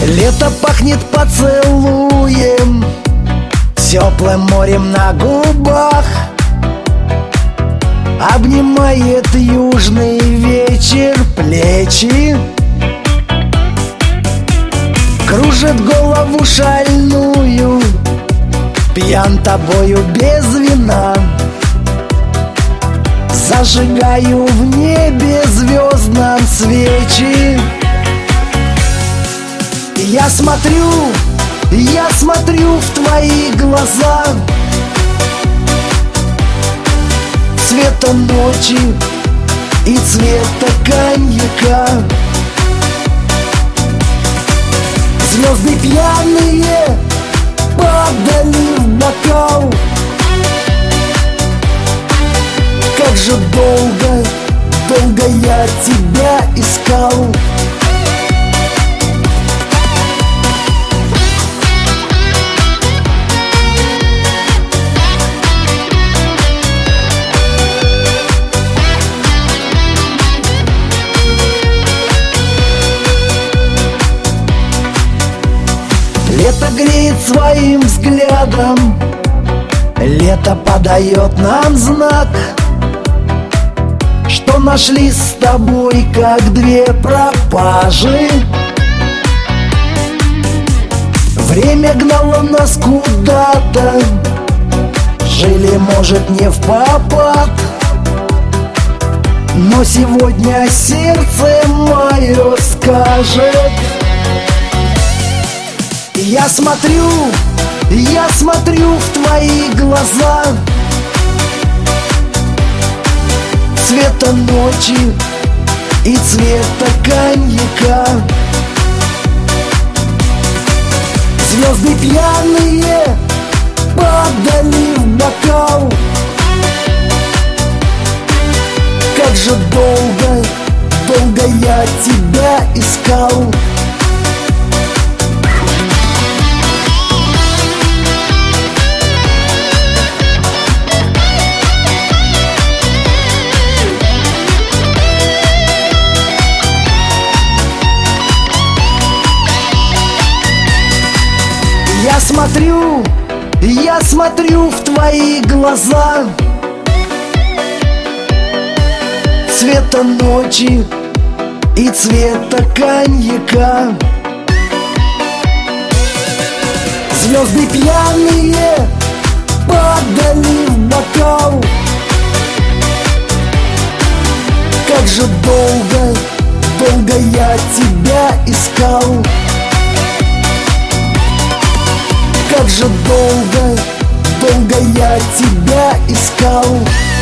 Лето пахнет поцелуем, теплым морем на губах. Обнимает южный вечер плечи, кружит голову шальную, пьян тобою без вина. Зажигаю в небе звездном свечи. Я смотрю в твои глаза, цвета ночи и цвета коньяка. Звезды пьяные падали в бокал. Как же долго, долго я тебя искал. Лето греет своим взглядом, лето подает нам знак, что нашли с тобой как две пропажи. Время гнало нас куда-то, жили, может, не впопад, но сегодня сердце мое скажет. Я смотрю в твои глаза, цвета ночи и цвета коньяка. Звезды пьяные падали в бокал. Как же долго, долго я тебя искал. Я смотрю в твои глаза, цвета ночи и цвета коньяка. Звезды пьяные падали в бокал. Как же долго, долго я тебя искал. Как же долго, долго я тебя искал.